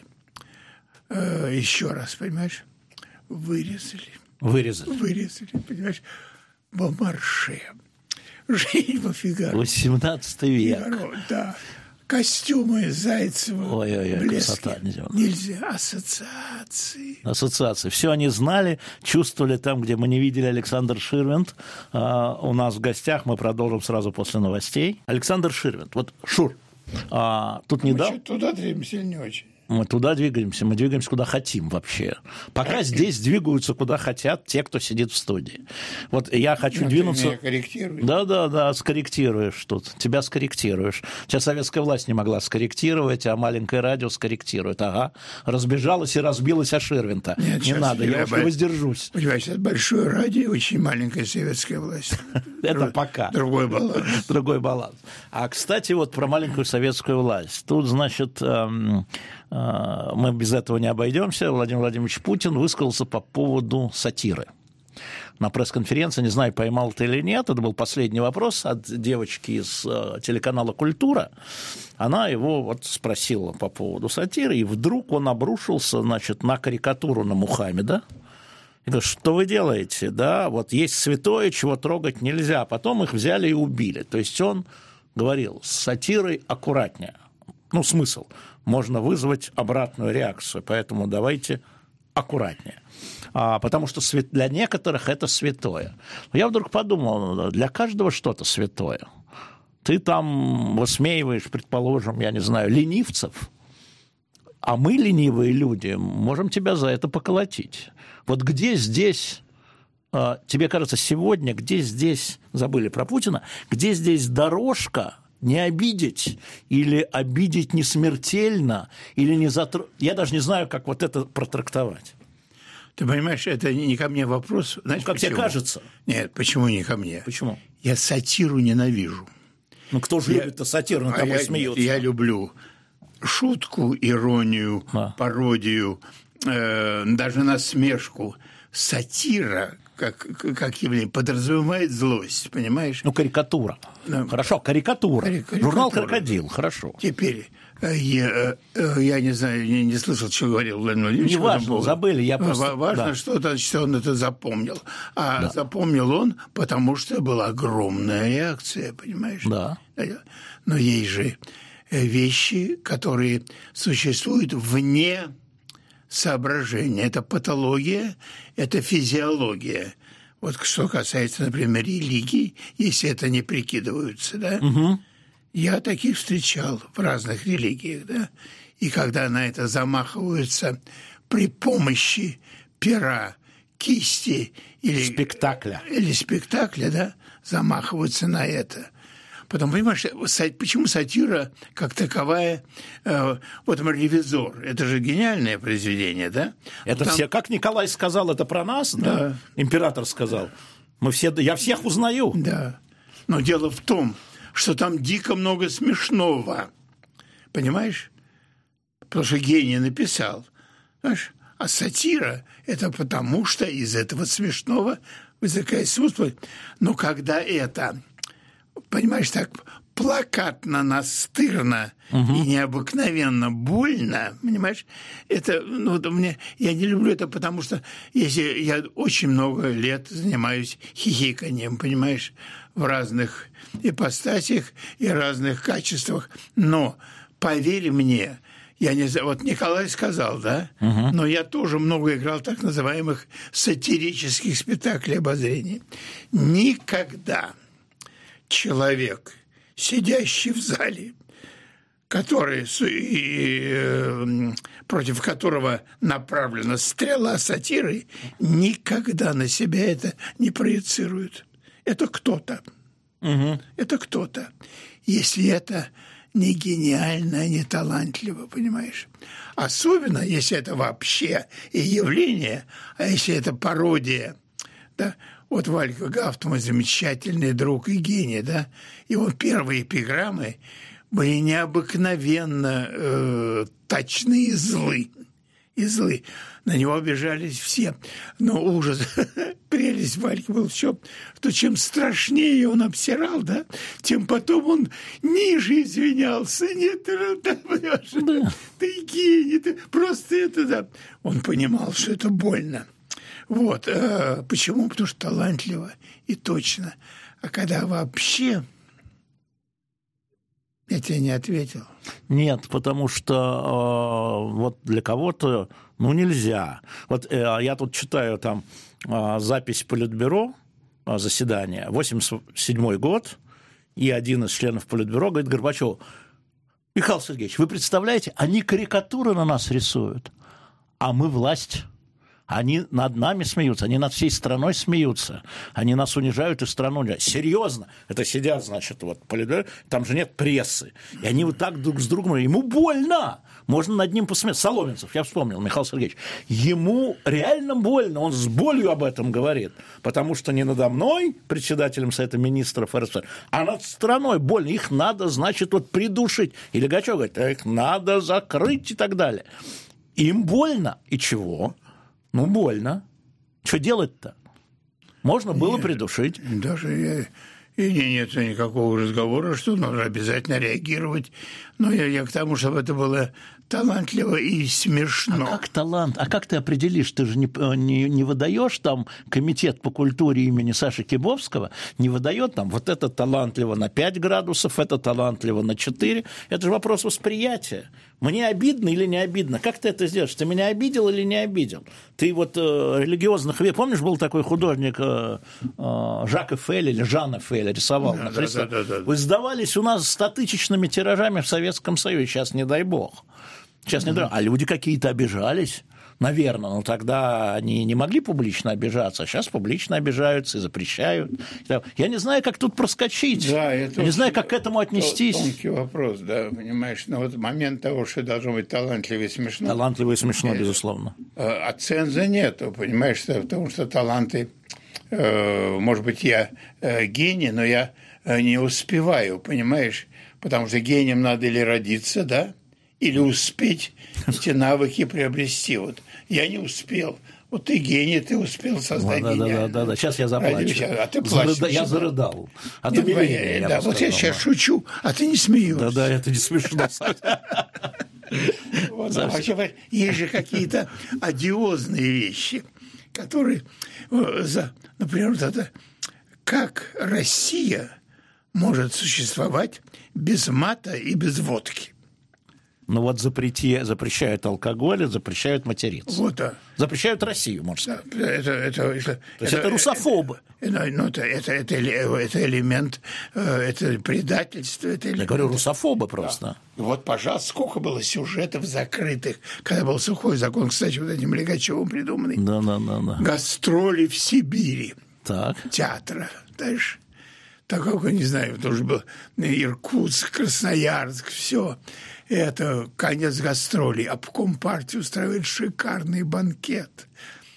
Еще раз, понимаешь, вырезали. Вырезали. Вырезали, понимаешь, во марше. Жить во «Фигаро». восемнадцатый век. «Фигаро», да. Костюмы Зайцева. Ой-ой-ой, красота. Нельзя. Ассоциации. Ассоциации. Все они знали, чувствовали там, где мы не видели Александр Ширвинд. А, у нас в гостях, мы продолжим сразу после новостей. Александр Ширвинд. Вот, Шур, а, тут мы недавно... туда двигаемся не очень. Мы туда двигаемся, мы двигаемся куда хотим вообще. Пока здесь двигаются куда хотят те, кто сидит в студии. Вот я хочу ну, двинуться... Ты меня корректируешь. Да-да-да, скорректируешь тут. Тебя скорректируешь. Сейчас советская власть не могла скорректировать, а маленькое радио скорректирует. Ага. Разбежалась и разбилась о Ширвинта. Нет, не надо, я уж не воздержусь. Понимаешь, сейчас большое радио, очень маленькая советская власть. Это пока. Другой баланс. Другой баланс. А, кстати, вот про маленькую советскую власть. Тут, значит... мы без этого не обойдемся. Владимир Владимирович Путин высказался по поводу сатиры. На пресс-конференции, не знаю, поймал ты или нет, это был последний вопрос от девочки из телеканала «Культура». Она его вот спросила по поводу сатиры, и вдруг он обрушился, значит, на карикатуру на Мухаммеда. И говорит, что вы делаете? Да, вот есть святое, чего трогать нельзя. Потом их взяли и убили. То есть он говорил, с сатирой аккуратнее. Ну, смысл. Можно вызвать обратную реакцию, поэтому давайте аккуратнее. А, потому что для некоторых это святое. Но я вдруг подумал, для каждого что-то святое. Ты там высмеиваешь, предположим, я не знаю, ленивцев, а мы, ленивые люди, можем тебя за это поколотить. Вот где здесь, тебе кажется, сегодня, где здесь, забыли про Путина, где здесь дорожка, не обидеть, или обидеть не смертельно, или не затронуть. Я даже не знаю, как вот это протрактовать. Ты понимаешь, это не ко мне вопрос. Знаешь, ну, как почему? тебе кажется? Нет, почему не ко мне? Почему? Я сатиру ненавижу. Ну, кто же любит-то сатиру, на того а смеются? Я люблю шутку, иронию, а. пародию, э, даже насмешку. Сатира, как, как явление, подразумевает злость, понимаешь? Ну, карикатура. Да. Хорошо, карикатура. карикатура. Журнал «Крокодил», хорошо. Теперь, я, я не знаю, не, не слышал, что говорил Владимир Владимирович. Не важно, забыли, я просто... Важно, да. что, что он это запомнил. А да. запомнил он, потому что была огромная реакция, понимаешь? Да. Но есть же вещи, которые существуют вне соображения. Это патология, это физиология. Вот что касается, например, религий, если это не прикидываются, да? Угу. Я таких встречал в разных религиях, да? И когда на это замахиваются при помощи пера, кисти или спектакля, или спектакля, да, замахиваются на это. Потом, понимаешь, почему сатира как таковая, э, вот, например, «Ревизор», это же гениальное произведение, да? Это там... все, как Николай сказал, это про нас, да? да? Император сказал. Мы все, я всех узнаю. Да. Но дело в том, что там дико много смешного, понимаешь? Потому что гений написал, понимаешь? А сатира – это потому, что из этого смешного возникает смысл. Но когда это... Понимаешь, так плакатно, настырно угу. и необыкновенно больно, понимаешь? Это, ну, вот мне, я не люблю это, потому что если я очень много лет занимаюсь хихиканием, понимаешь, в разных ипостасях и разных качествах, но поверь мне, я не знаю, вот Николай сказал, да, угу. но я тоже много играл так называемых сатирических спектаклей обозрения. Никогда человек, сидящий в зале, который, против которого направлена стрела сатиры, никогда на себя это не проецирует. Это кто-то. Угу. Это кто-то. Если это не гениально, не талантливо, понимаешь? Особенно, если это вообще и явление, а если это пародия, да? Вот Валька Гафт, мой замечательный друг и гений, да? Его первые эпиграммы были необыкновенно э, точны и злы. И злы. На него обижались все. Но ужас, прелесть Вальки был все, что чем страшнее он обсирал, да, тем потом он ниже извинялся. Нет, да, понимаешь, да. Ты гений, ты просто это, да. Он понимал, что это больно. Вот. А почему? Потому что талантливо и точно. А когда вообще... Я тебе не ответил. Нет, потому что э, вот для кого-то, ну, нельзя. Вот э, я тут читаю там э, запись Политбюро, э, заседания, восемьдесят седьмой год, и один из членов Политбюро говорит Горбачеву: Михаил Сергеевич, вы представляете, они карикатуры на нас рисуют, а мы власть. Они над нами смеются, они над всей страной смеются, они нас унижают и страну унижают. Серьезно, это сидят, значит, вот, там же нет прессы, и они вот так друг с другом, ему больно, можно над ним посмеяться. Соломенцев, я вспомнил, Михаил Сергеевич, ему реально больно, он с болью об этом говорит, потому что не надо мной, председателем Совета Министров РСФСР, а над страной больно, их надо, значит, вот придушить. И Легачев говорит, их надо закрыть и так далее. Им больно, и чего? Ну, больно. Что делать-то? Можно было нет, придушить. Даже я... И нет никакого разговора, что нужно обязательно реагировать. Но я, я к тому, чтобы это было талантливо и смешно. А как талант? А как ты определишь? Ты же не, не, не выдаешь там комитет по культуре имени Саши Кибовского, не выдает там вот это талантливо на пять градусов, это талантливо на четыре. Это же вопрос восприятия. Мне обидно или не обидно? Как ты это сделаешь? Ты меня обидел или не обидел? Ты вот э, религиозных... Помнишь, был такой художник э, э, Жак Эфель или Жан Эфель, рисовал да, на Христа? Да, да, да, да. Издавались у нас стотысячными тиражами в Советском Союзе. Сейчас не дай бог. Сейчас mm-hmm. не дай бог. А люди какие-то обижались. Наверное, но тогда они не могли публично обижаться, а сейчас публично обижаются и запрещают. Я не знаю, как тут проскочить. Да, я не знаю, как к этому отнестись. Тонкий вопрос, да, понимаешь. Но вот момент того, что должно быть талантливо и смешно. Талантливо и смешно, нет, безусловно. А ценза нету, понимаешь, потому что таланты, может быть, я гений, но я не успеваю, понимаешь, потому что гением надо или родиться, да, или успеть эти навыки приобрести. Вот я не успел. Вот ты гений, ты успел создать да, гениальность. Да, да, да, сейчас я заплачу. А ты плачешь. Зарыда... Я зарыдал. А ты не да, вот я сейчас шучу, а ты не смеешься. Да, да, это не смешно. Есть же какие-то одиозные вещи, которые, например, вот это, как Россия может существовать без мата и без водки. Ну вот запрети, запрещают алкоголь, запрещают материться. Вот, да. Запрещают Россию, можно сказать. Да, это, это, это, То есть это, это русофобы. Это, ну, это, это, это, это элемент, это предательство. Это элемент. Я говорю, русофобы просто. Да. Вот, пожалуйста, сколько было сюжетов закрытых, когда был сухой закон, кстати, вот этим Легачевым придуманный. Да, да, да, да. Гастроли в Сибири. Так. Театра. Дальше. Так как, я не знаю, тоже был Иркутск, Красноярск, все. Это конец гастролей. Обком партии устраивает шикарный банкет.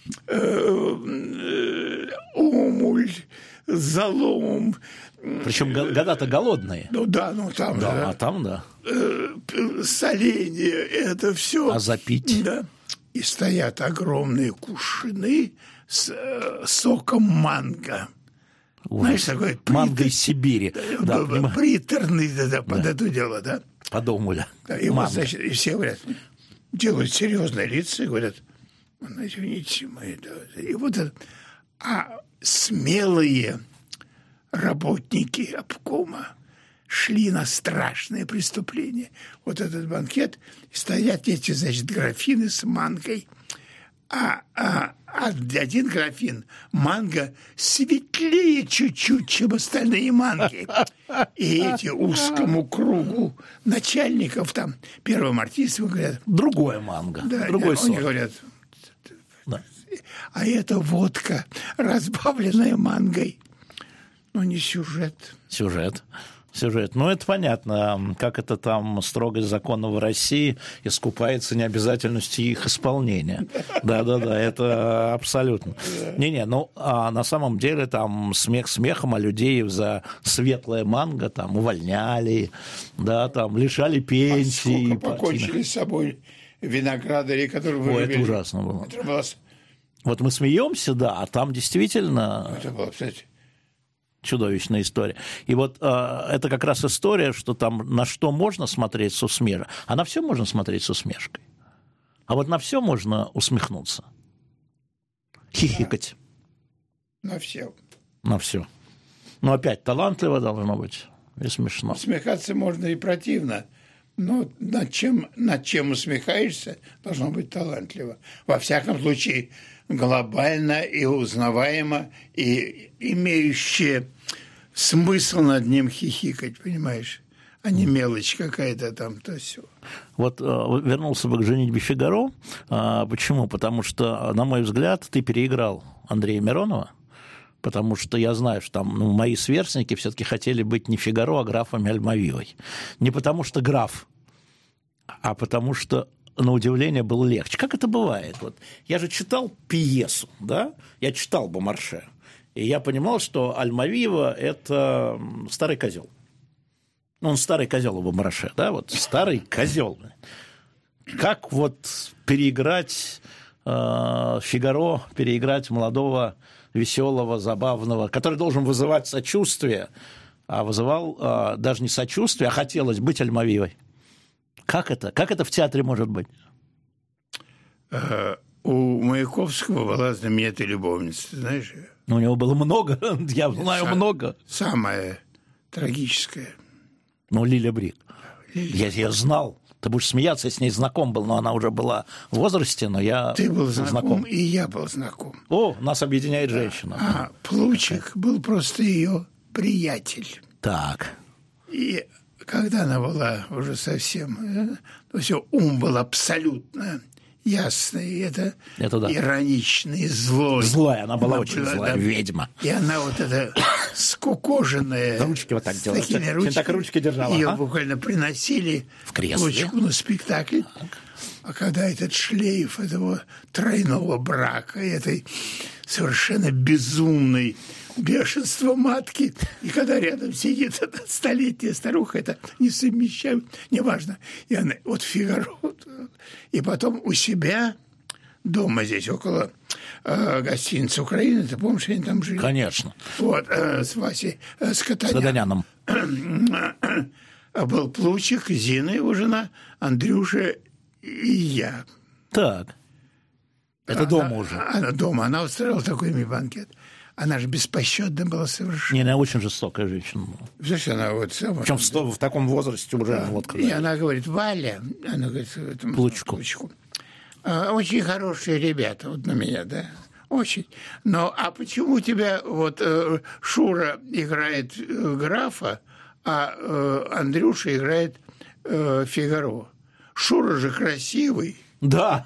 Умуль, Залом. Причем года-то голодные. Ну да, ну там да. Да. А там, да. Соление, это все. А запить? Да. И стоят огромные кувшины с соком манго. Знаешь, такой притор... манго из Сибири. Да, да, приторный да, да, под да. это дело, да. Подумали. Да, и, вот, значит, и все говорят, делают серьезные лица и говорят, извините, мы... Да. И вот это... А смелые работники обкома шли на страшные преступления. Вот этот банкет, стоят эти, значит, графины с мангой, а, а, а один графин манго светлее чуть-чуть, чем остальные манги. И эти узкому кругу начальников, там, первым артистам говорят... Другое манго, да, другой да, сорт. Они говорят... Да. А это водка, разбавленная мангой. Ну, не сюжет. Сюжет. Сюжет. Ну, это понятно, как это там строгость законов в России искупается необязательностью их исполнения. Да-да-да, это абсолютно. Не-не, ну, а на самом деле там смех смехом, а людей за светлое манго там увольняли, да, там лишали пенсии. А сколько покончили с собой виноградари, которые вы Ой, любили? это ужасно было. Это было... Вот мы смеемся, да, а там действительно... Это было, кстати... Чудовищная история. И вот э, это как раз история, что там на что можно смотреть с усмешкой, а на все можно смотреть с усмешкой. А вот на все можно усмехнуться. Хихикать. Да. На все. На все. Но опять талантливо должно быть и смешно. Усмехаться можно и противно, но над чем, над чем усмехаешься, должно быть талантливо. Во всяком случае, глобально и узнаваемо, и имеющее смысл над ним хихикать, понимаешь? А не мелочь какая-то там, то все. Вот вернулся бы к «Женитьбе Фигаро». Почему? Потому что, на мой взгляд, ты переиграл Андрея Миронова, потому что я знаю, что там ну, мои сверстники все-таки хотели быть не Фигаро, а графом Альмавивой. Не потому что граф, а потому что на удивление было легче. Как это бывает? Вот я же читал пьесу, да? Я читал Бомарше, и я понимал, что Альмавива – это старый козел. Ну, он старый козел у Бомарше, да? Вот старый козел. Как вот переиграть э, Фигаро, переиграть молодого, веселого, забавного, который должен вызывать сочувствие, а вызывал э, даже не сочувствие, а хотелось быть Альмавивой. Как это? Как это в театре может быть? Uh, у Маяковского была знаменитая любовница, знаешь? Ну, у него было много, я знаю Са- много. Самое трагическое. Ну, Лиля Брик. Лиля. Я ее знал. Ты будешь смеяться, я с ней знаком был, но она уже была в возрасте, но я Ты был знаком, знаком. И я был знаком. О, нас объединяет женщина. А Плучик был просто ее приятель. Так. И когда она была уже совсем... То все, ум был абсолютно ясный, это, это да. ироничный, злой. Злая, она была она очень была, злая, да, ведьма. И она вот эта скукоженная... Ручки вот так делала. Такими ручками, так ручки держала. Ее а? буквально приносили в кресле Плучику на спектакль. Так. А когда этот шлейф этого тройного брака, этой совершенно безумной бешенство матки, и когда рядом сидит эта столетняя старуха, это не совмещаю, неважно. И она, вот Фигаро, и потом у себя дома здесь, около э, гостиницы Украины, ты помнишь, они там жили? Конечно. Вот, э, с Васей, э, с Катаняном. С Катаняном. Был Плучик, Зина, его жена, Андрюша и я. Так. Это она, дома уже. Она дома, она устроила такой мне банкет. Она же беспощадна была совершенно. Не, она очень жестокая женщина была. Знаешь, она вот сама... Причем в, в таком возрасте уже. Да. Вот, когда... И она говорит, Валя, она говорит... Плучку. Плучку. Очень хорошие ребята, вот на меня, да, очень. Но, а почему у тебя вот Шура играет графа, а Андрюша играет Фигаро? Шура же красивый. Да.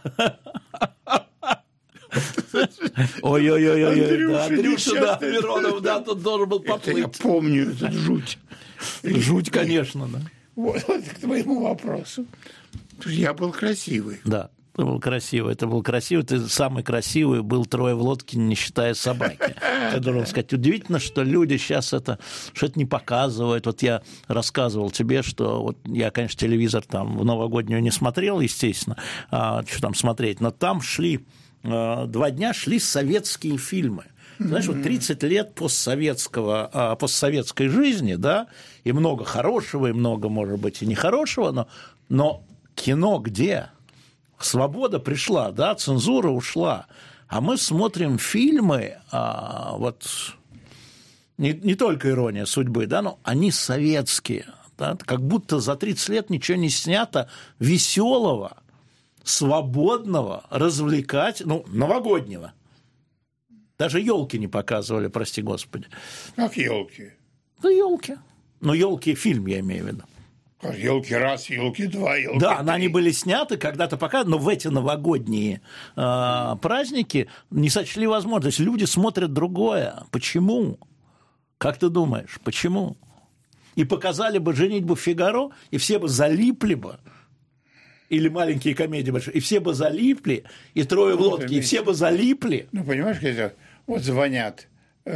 Ой-ой-ой-ой, да, Андрюша, да, Миронов, да, тут должен был поплыть. Я помню эту жуть. Жуть, конечно, да. Вот, вот к твоему вопросу. Я был красивый. Да, ты был красивый, это был красивый, ты самый красивый был трое в лодке, не считая собаки. Я должен сказать, удивительно, что люди сейчас это, что это не показывают. Вот я рассказывал тебе, что вот я, конечно, телевизор там в новогоднюю не смотрел, естественно, а, что там смотреть, но там шли... Два дня шли советские фильмы. Знаешь, вот тридцать лет постсоветского, постсоветской жизни, да, и много хорошего, и много, может быть, и нехорошего, но, но кино где? Свобода пришла, да, цензура ушла. А мы смотрим фильмы, а, вот не, не только «Ирония судьбы», да, но они советские. Да, как будто за тридцать лет ничего не снято веселого, свободного, развлекать, ну, новогоднего. Даже елки не показывали, прости господи. Как елки? Ну, елки. Ну, елки фильм, я имею в виду. Елки раз, елки два, елки Да, три. они были сняты, когда-то показаны, но в эти новогодние э, праздники не сочли возможным. То есть люди смотрят другое. Почему? Как ты думаешь, почему? И показали бы «Женитьбу Фигаро», и все бы залипли бы. Или «Маленькие комедии большие», и все бы залипли, и «Трое в лодке», и все бы залипли. Ну, понимаешь, когда вот звонят,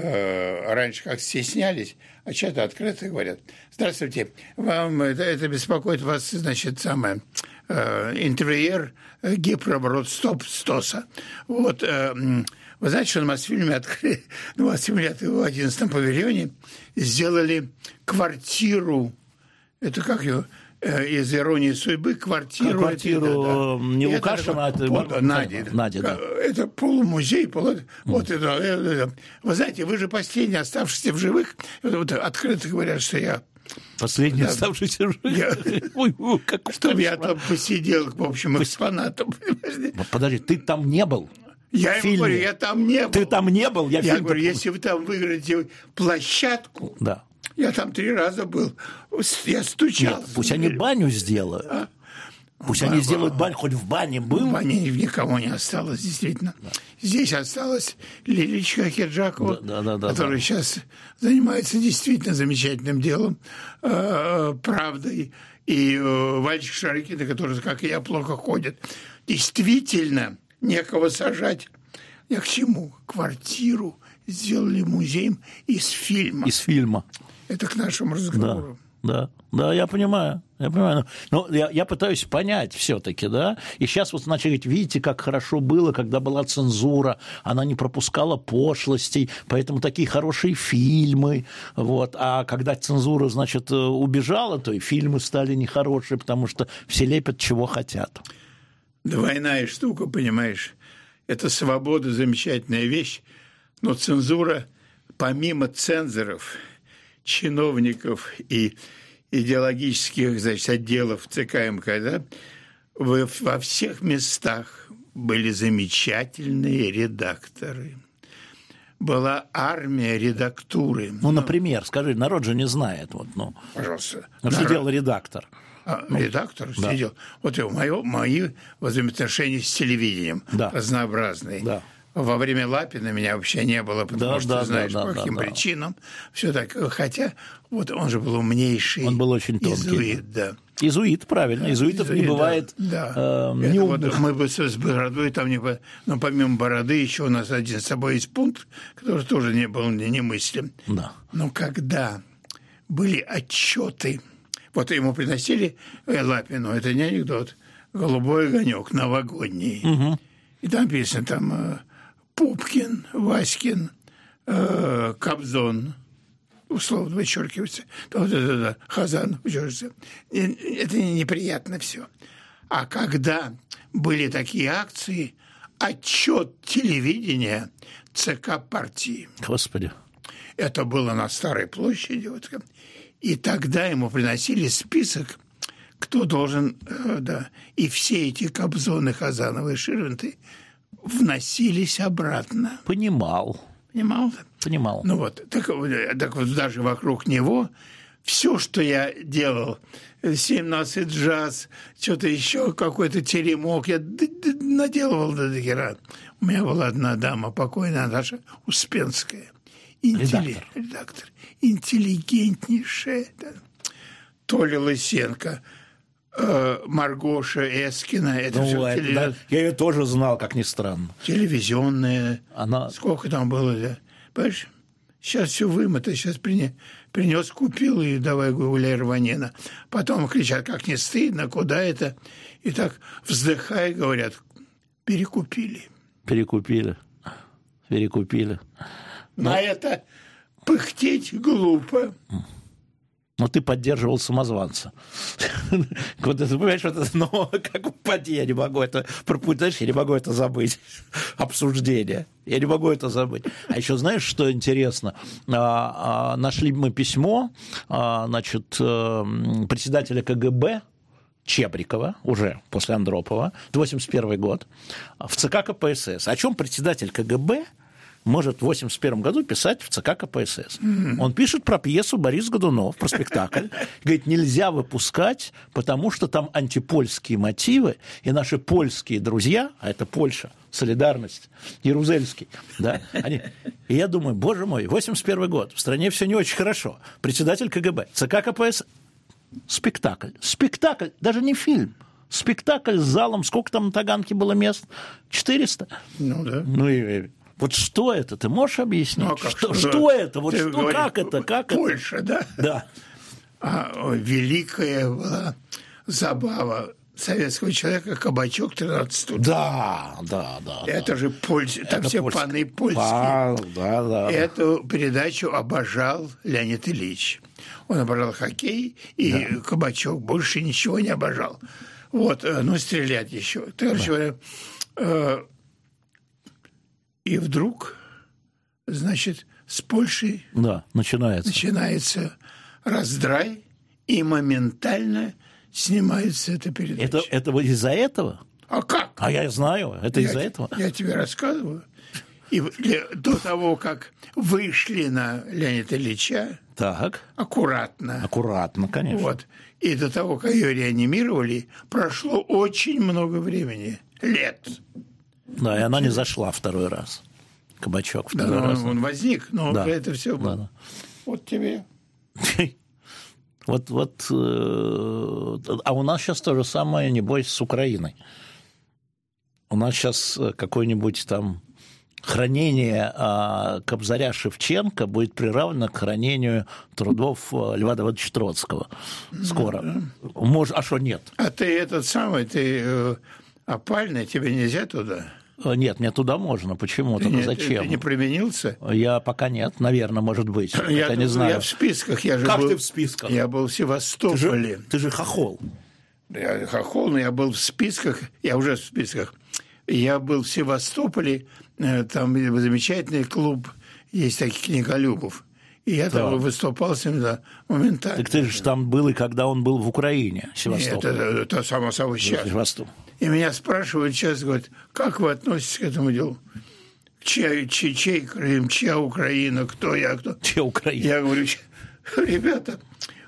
э, раньше как стеснялись, а что-то открыто говорят: здравствуйте, вам это, это беспокоит вас, значит, самое, э, интерьер э, гипрооборот стоп стоса. Вот, э, вы знаете, что на Мосфильме открыли, на Мосфильме в одиннадцатом павильоне сделали квартиру, это как ее, из «Иронии судьбы», квартиру. Квартиру это, да. не Лукашина, это, пол, это Нади. Нади, да. Это полумузей. Полу... Mm. Вот это, это. Вы знаете, вы же последний оставшийся в живых. Это, вот, открыто говорят, что я... Последний да. оставшийся в живых? Ой, как чтобы я там посидел, в общем, экспонатом. Подожди, ты там не был? Я ему говорю, я там не был. Ты там не был? Я, я говорю, если вы там выиграете площадку... Да. Я там три раза был. Я стучал. Нет, пусть они баню сделают. А? Пусть Ба- они сделают баню. Хоть в бане был. В бане никого не осталось, действительно. Да. Здесь осталась Лилечка Хиджакова, да, да, да, которая да. сейчас занимается действительно замечательным делом, э, правдой. И э, Вальчик Шарыкина, который, как и я, плохо ходит. Действительно, некого сажать. Я к чему? Квартиру сделали музеем из фильма. Из фильма. Это к нашему разговору. Да, да, да, я понимаю, я понимаю. Но я, я пытаюсь понять все-таки, да. И сейчас вот начали говорить, видите, как хорошо было, когда была цензура, она не пропускала пошлостей, поэтому такие хорошие фильмы. Вот. А когда цензура, значит, убежала, то и фильмы стали нехорошие, потому что все лепят, чего хотят. Двойная штука, понимаешь. Это свобода, замечательная вещь, но цензура, помимо цензоров, чиновников и идеологических, значит, отделов ЦК МК, во всех местах были замечательные редакторы. Была армия редактуры. Ну, например, скажи, народ же не знает. Вот, ну, пожалуйста. Ну, что делал редактор? А, ну, редактор да. сидел. Вот мои, мои взаимоотношения с телевидением да. разнообразные. Да. Во время Лапина меня вообще не было, потому да, что, да, знаешь, да, по каким да, причинам. Да. Все так. Хотя вот он же был умнейший. Он был очень тонкий. Изуит, да. Изуит, правильно. Изуитов Изуит, не бывает. Да. Э, не вот мы бы с бородой там не... Но помимо бороды еще у нас один с собой есть пункт, который тоже не был немыслим. Да. Но когда были отчеты, вот ему приносили Лапину, это не анекдот, «Голубой огонек» новогодний. Угу. И там написано там... Пупкин, Васькин, э, Кобзон, условно вычеркивается, да, да, да, Хазан вычеркивается. Это неприятно все. А когда были такие акции, отчет телевидения ЦК партии. Господи. Это было на Старой площади. Вот, и тогда ему приносили список, кто должен, э, да, и все эти Кобзоны, Хазановы, Ширвинты вносились обратно. Понимал. Понимал? Понимал. Ну вот, так, так вот даже вокруг него все, что я делал, семнадцать джаз, что-то еще, какой-то теремок, я наделывал до хера. У меня была одна дама, покойная Наташа Успенская. Интелли... Редактор. Редактор. Интеллигентнейшая. Да. Толя Лысенко. Маргоша Эскина. Это ну, все это, теле... да, я ее тоже знал, как ни странно. Телевизионная. Она... Сколько там было, да? Понимаешь? Сейчас все вымыто, сейчас принес, принес, купил, и давай гуляй рванина. Потом кричат, как не стыдно, куда это? И так, вздыхая, говорят, перекупили. Перекупили. Перекупили. На ну, это пыхтеть глупо. Но ты поддерживал самозванца. Вот ты понимаешь, вот это, ну, как упади, я не могу это пропустить, я не могу это забыть. Обсуждение. Я не могу это забыть. А еще знаешь, что интересно? Нашли мы письмо, значит, председателя КГБ Чебрикова, уже после Андропова, восемьдесят первый год, в ЦК КПСС. О чем председатель КГБ может в восемьдесят первом году писать в ЦК КПСС. Mm-hmm. Он пишет про пьесу «Борис Годунов», про спектакль. Говорит, нельзя выпускать, потому что там антипольские мотивы, и наши польские друзья, а это Польша, Солидарность, Ярузельский, да, они... И я думаю, боже мой, восемьдесят первый год, в стране все не очень хорошо. Председатель КГБ, ЦК КПСС, спектакль. Спектакль, даже не фильм. Спектакль с залом, сколько там на Таганке было мест? четыреста? Ну, да. Ну, и... Вот что это? Ты можешь объяснить? Ну, а как, что, что, что это? Вот что, говоришь, как это? Как Польша, это? да? Да. А, великая была забава советского человека «Кабачок тринадцать». Да, да, да. Это да. же польза. Там это все польск... паны польские. А, да, да. Эту передачу обожал Леонид Ильич. Он обожал хоккей и да. «Кабачок». Больше ничего не обожал. Вот, ну, стрелять еще. Короче говоря, да. И вдруг, значит, с Польшей да, начинается. начинается раздрай, и моментально снимается эта передача. Это, это вот из-за этого? А как? А я знаю, это я, из-за этого. Я тебе рассказываю. И до того, как вышли на Леонида Ильича, так. аккуратно. Аккуратно, конечно. Вот. И до того, как ее реанимировали, прошло очень много времени, лет. Да, и она не зашла второй раз. Кабачок второй да, раз. Он возник, но да. это все было. Да, да. Вот тебе. Вот, вот. А у нас сейчас то же самое, небось, с Украиной. У нас сейчас какое-нибудь там хранение Кобзаря Шевченко будет приравнено к хранению трудов Льва Давыдовича Троцкого. Скоро. Да, да. Может, а что нет? А ты этот самый, ты опальный, тебе нельзя туда? Нет, мне туда можно. Почему? Только нет, зачем? Ты не применился? Я пока нет. Наверное, может быть. Я, я не знаю. Я в списках. Я же как был, ты в списках? Я был в Севастополе. Ты же, ты же хохол. Я хохол, но я был в списках. Я уже в списках. Я был в Севастополе. Там замечательный клуб. Есть таких книголюбов. И я да. там выступал с ним да, моментально. Так ты же там был, и когда он был в Украине, Севастополь. Нет, это, это само собой сейчас. И меня спрашивают сейчас, говорят, как вы относитесь к этому делу? Чей, чей, чей Крым, чья Украина, кто я, кто? Чья Украина? Я говорю, ребята,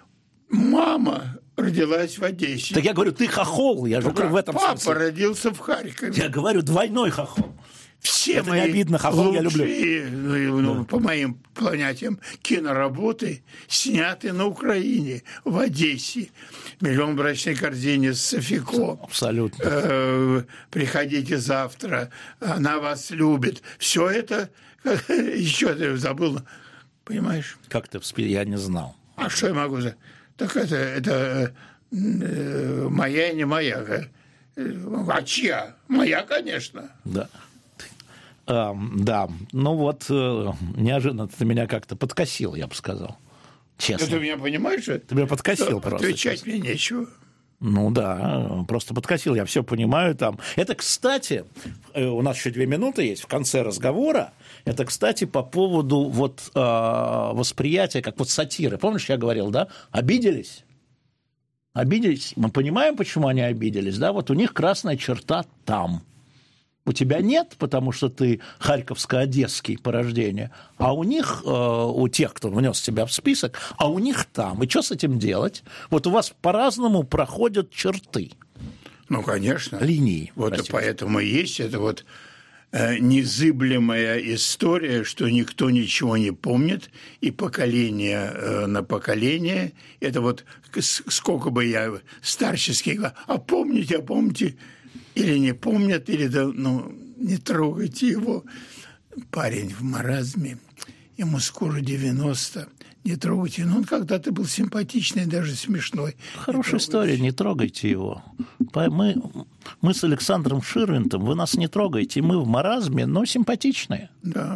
мама родилась в Одессе. Так я говорю, ты хохол, я же говорю в этом папа смысле. родился в Харькове. Я говорю, двойной хохол. Все это мои не обидно, хохол я люблю. Ну, по моим понятиям, киноработы сняты на Украине, в Одессе. «Миллион в брачной корзине» с Софико. Абсолютно. Э, «Приходите завтра», «Она вас любит». Все это, еще ты забыл, понимаешь? Как ты вспомнил? Я не знал. А что я могу сказать? Так это, это э, моя и не моя. А чья? Моя, конечно. Да. Uh, да, ну вот uh, неожиданно ты меня как-то подкосил, я бы сказал. Честно. Ты меня понимаешь? Ты меня подкосил просто. Отвечать мне нечего. Ну да, просто подкосил, я все понимаю там. Это, кстати, у нас еще две минуты есть в конце разговора. Это, кстати, по поводу вот uh, восприятия, как вот сатиры. Помнишь, я говорил, да? Обиделись? Обиделись? Мы понимаем, почему они обиделись, да? Вот у них красная черта там. У тебя нет, потому что ты харьковско-одесский по рождению, а у них, э, у тех, кто внес тебя в список, а у них там. И что с этим делать? Вот у вас по-разному проходят черты. Ну, конечно. Линии. Вот простите. И поэтому и есть это вот э, незыблемая история, что никто ничего не помнит, и поколение э, на поколение. Это вот сколько бы я старческий говорил, а помните, а помните... Или не помнят, или да, ну, не трогайте его. Парень в маразме, ему скоро девяносто, не трогайте. Но он когда-то был симпатичный, даже смешной. Хорошая история, не трогайте его. Мы, мы с Александром Ширвинтом, вы нас не трогаете, мы в маразме, но симпатичные. Да.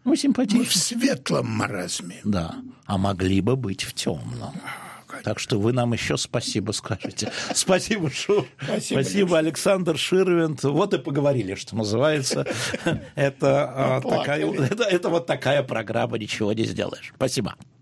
Ну, симпатично. Мы в светлом маразме. Да, а могли бы быть в темном. Так что вы нам еще спасибо скажете. Спасибо, Шур. Спасибо, спасибо Александр Ширвинд. Вот и поговорили, что называется. Это, это, это вот такая программа «Ничего не сделаешь». Спасибо.